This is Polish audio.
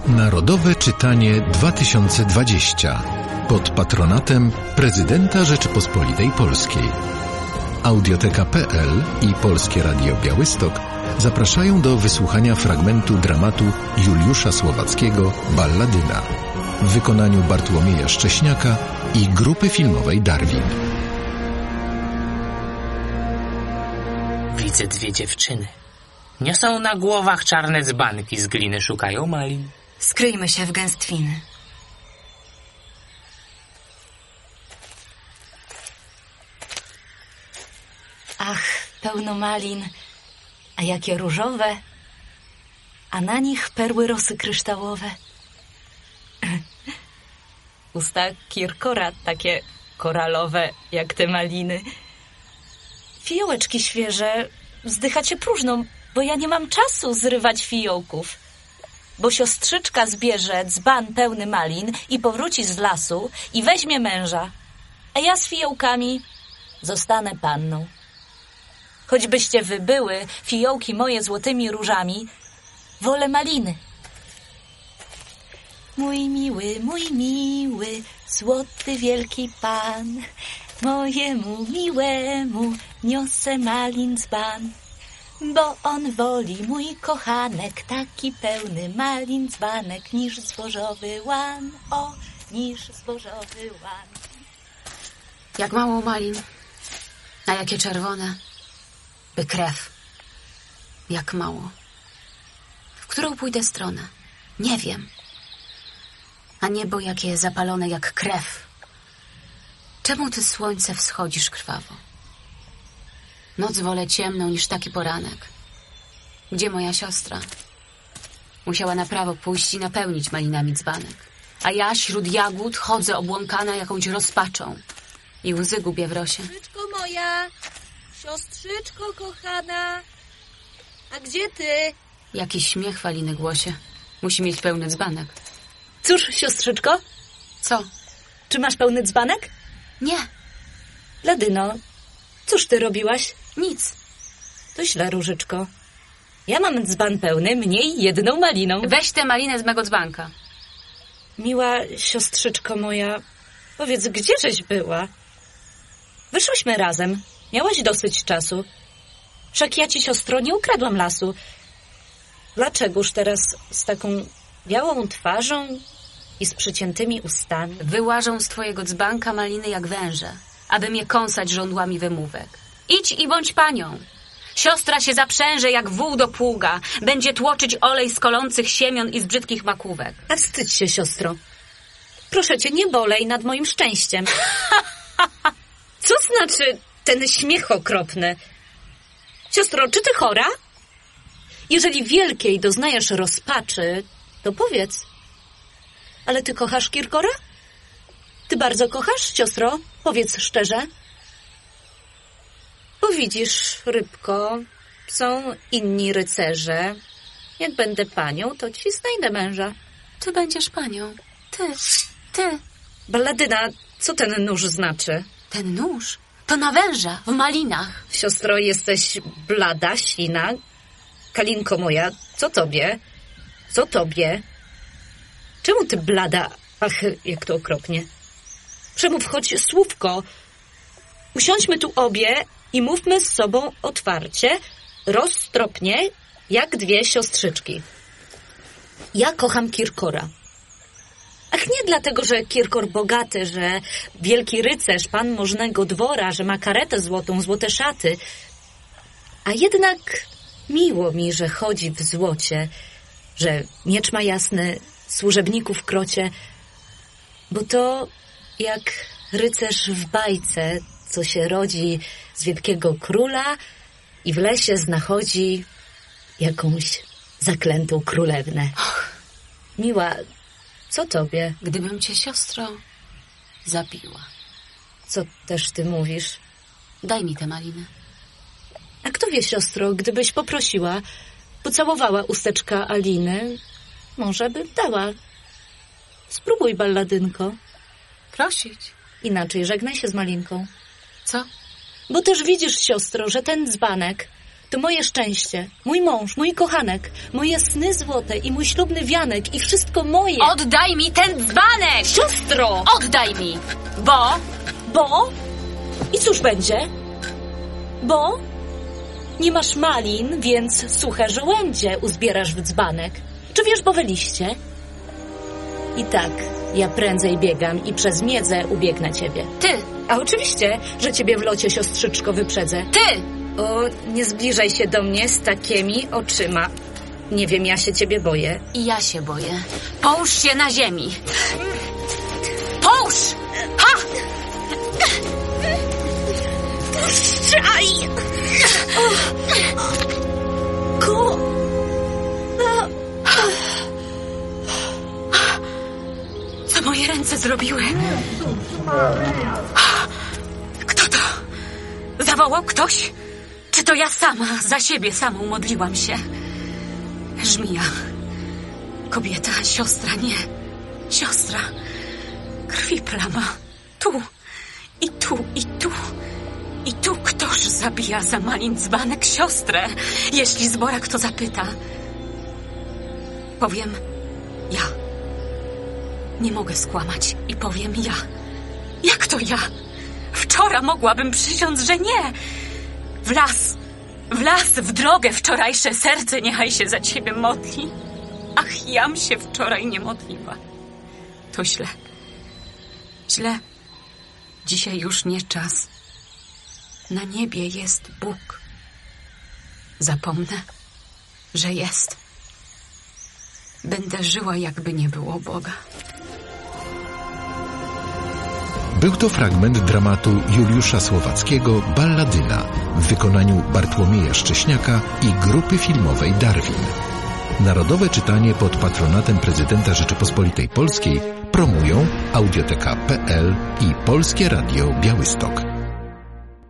Narodowe Czytanie 2020 pod patronatem Prezydenta Rzeczypospolitej Polskiej. Audioteka.pl i Polskie Radio Białystok zapraszają do wysłuchania fragmentu dramatu Juliusza Słowackiego Balladyna w wykonaniu Bartłomieja Szcześniaka i grupy filmowej Darwin. Widzę dwie dziewczyny. Niosą na głowach czarne dzbanki z gliny, szukają malin. Skryjmy się w gęstwiny. Ach, pełno malin, a jakie różowe, a na nich perły rosy kryształowe. Usta Kirkora takie koralowe, jak te maliny. Fiołeczki świeże, wzdychacie próżno, bo ja nie mam czasu zrywać fiołków. Bo siostrzyczka zbierze dzban pełny malin i powróci z lasu i weźmie męża, a ja z fiołkami zostanę panną. Choćbyście wy były, fiołki moje złotymi różami, wolę maliny. Mój miły, złoty wielki pan, mojemu miłemu niosę malin dzban. Bo on woli, mój kochanek, taki pełny malin dzbanek, niż zbożowy łan, o, niż zbożowy łan. Jak mało malin, a jakie czerwone, by krew. Jak mało. W którą pójdę stronę? Nie wiem. A niebo jakie zapalone jak krew. Czemu ty, słońce, wschodzisz krwawo? Noc wolę ciemną niż taki poranek. Gdzie moja siostra? Musiała na prawo pójść i napełnić malinami dzbanek. A ja wśród jagód chodzę obłąkana jakąś rozpaczą i łzy gubię w rosie. Siostrzyczko moja, siostrzyczko kochana, a gdzie ty? Jakiś śmiech w Aliny głosie. Musi mieć pełny dzbanek. Cóż, siostrzyczko? Co? Czy masz pełny dzbanek? Nie. Ladyno, cóż ty robiłaś? Nic. To źle, Różyczko. Ja mam dzban pełny, mniej jedną maliną. Weź tę malinę z mego dzbanka. Miła siostrzyczko moja, powiedz, gdzieżeś była? Wyszłyśmy razem. Miałaś dosyć czasu. Wszak ja ci, siostro, nie ukradłam lasu. Dlaczegoż teraz z taką białą twarzą i z przyciętymi ustami? Wyłażą z twojego dzbanka maliny jak węże, aby mnie kąsać żądłami wymówek. Idź i bądź panią. Siostra się zaprzęże jak wół do pługa. Będzie tłoczyć olej z kolących siemion i z brzydkich makówek. A wstydź się, siostro. Proszę cię, nie bolej nad moim szczęściem. Co znaczy ten śmiech okropny? Siostro, czy ty chora? Jeżeli wielkiej doznajesz rozpaczy, to powiedz. Ale ty kochasz Kirkora? Ty bardzo kochasz, siostro? Powiedz szczerze. Bo widzisz, rybko, są inni rycerze. Jak będę panią, to ci znajdę męża. Ty będziesz panią. Ty. Balladyna, co ten nóż znaczy? Ten nóż to na węża, w malinach. Siostro, jesteś blada, sina. Kalinko moja, co tobie? Co tobie? Czemu ty blada? Ach, jak to okropnie. Przemów choć słówko. Usiądźmy tu obie i mówmy z sobą otwarcie, roztropnie, jak dwie siostrzyczki. Ja kocham Kirkora. Ach, nie dlatego, że Kirkor bogaty, że wielki rycerz, pan możnego dwora, że ma karetę złotą, złote szaty. A jednak miło mi, że chodzi w złocie, że miecz ma jasny, służebników krocie, bo to jak rycerz w bajce, co się rodzi z wielkiego króla i w lesie znachodzi jakąś zaklętą królewnę. Miła, co tobie? Gdybym cię, siostro, zabiła. Co też ty mówisz? Daj mi tę malinę. A kto wie, siostro, gdybyś poprosiła, pocałowała usteczka Aliny, może bym dała. Spróbuj, balladynko. Prosić? Inaczej żegnaj się z Malinką. Co? Bo też widzisz, siostro, że ten dzbanek To moje szczęście, mój mąż, mój kochanek, moje sny złote i mój ślubny wianek i wszystko moje. Oddaj mi ten dzbanek! Siostro! Oddaj mi! Bo... Bo? I cóż będzie? Bo? Nie masz malin, więc suche żołędzie uzbierasz w dzbanek. Czy wierzbowe liście? I tak, ja prędzej biegam i przez miedzę ubiegnę ciebie. Ty! A oczywiście, że ciebie w locie, siostrzyczko, wyprzedzę. Ty! O, nie zbliżaj się do mnie z takimi oczyma. Nie wiem, ja się ciebie boję. I ja się boję. Połóż się na ziemi. Połóż! Ha! Puszczaj! Co moje ręce zrobiły? Kto to? Zawołał ktoś? Czy to ja sama, za siebie samą modliłam się? Żmija. Kobieta, siostra, nie. Siostra. Krwi plama. Tu. I tu, i tu. I tu ktoż zabija za malin dzbanek siostrę? Jeśli zbora kto zapyta, powiem ja. Nie mogę skłamać i powiem ja. Jak to ja? Wczoraj mogłabym przysiąc, że nie. W las, w drogę wczorajsze serce niechaj się za ciebie modli. Ach, jam się wczoraj nie modliła. To źle. Źle. Dzisiaj już nie czas. Na niebie jest Bóg. Zapomnę, że jest. Będę żyła, jakby nie było Boga. Był to fragment dramatu Juliusza Słowackiego Balladyna w wykonaniu Bartłomieja Szcześniaka i grupy filmowej Darwin. Narodowe czytanie pod patronatem prezydenta Rzeczypospolitej Polskiej promują Audioteka.pl i Polskie Radio Białystok.